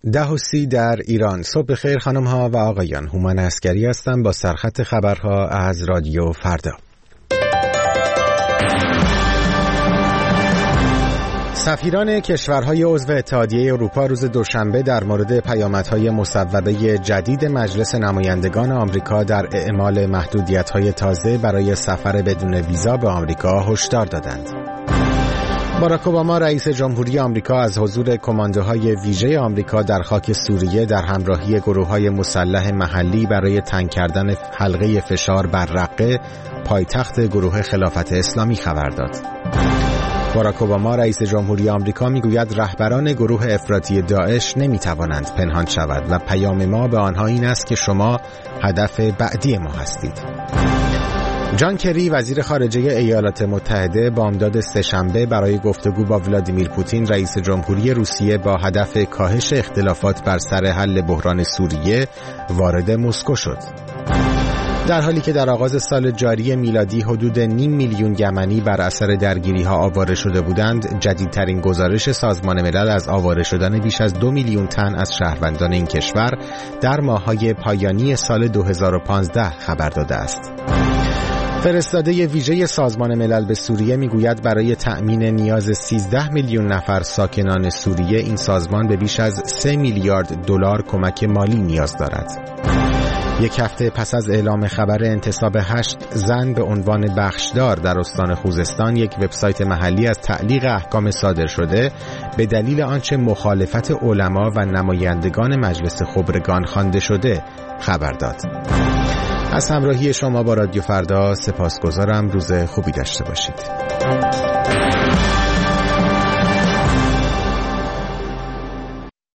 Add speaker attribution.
Speaker 1: 10:30 در ایران. صبح بخیر خانم ها و آقایان. هومن عسگری هستم با سرخط خبرها از رادیو فردا. سفیران کشورهای عضو اتحادیه اروپا روز دوشنبه در مورد پیامدهای مصوبه جدید مجلس نمایندگان آمریکا در اعمال محدودیت‌های تازه برای سفر بدون ویزا به آمریکا هشدار دادند. باراک اوباما رئیس جمهوری آمریکا از حضور کماندوهای ویژه آمریکا در خاک سوریه در همراهی گروه‌های مسلح محلی برای تنگ کردن حلقه فشار بر رقه، پایتخت گروه خلافت اسلامی خبر داد. باراک اوباما رئیس جمهوری آمریکا میگوید رهبران گروه افراطی داعش نمیتوانند پنهان شود و پیام ما به آنها این است که شما هدف بعدی ما هستید. جان کری وزیر خارجه ایالات متحده بامداد سه‌شنبه برای گفتگو با ولادیمیر پوتین رئیس جمهوری روسیه با هدف کاهش اختلافات بر سر حل بحران سوریه وارد مسکو شد. در حالی که در آغاز سال جاری میلادی حدود 0.5 میلیون یمنی بر اثر درگیری‌ها آواره شده بودند، جدیدترین گزارش سازمان ملل از آواره شدن بیش از 2 میلیون تن از شهروندان این کشور در ماه‌های پایانی سال 2015 خبر داده است. فرستاده ویژه سازمان ملل به سوریه میگوید برای تأمین نیاز 13 میلیون نفر ساکنان سوریه این سازمان به بیش از 3 میلیارد دلار کمک مالی نیاز دارد. یک هفته پس از اعلام خبر انتصاب 8 زن به عنوان بخشدار در استان خوزستان، یک وبسایت محلی از تعلیق احکام صادر شده به دلیل آنچه مخالفت علما و نمایندگان مجلس خبرگان خوانده شده خبر داد. از همراهی شما با رادیو فردا سپاسگزارم. روز خوبی داشته باشید.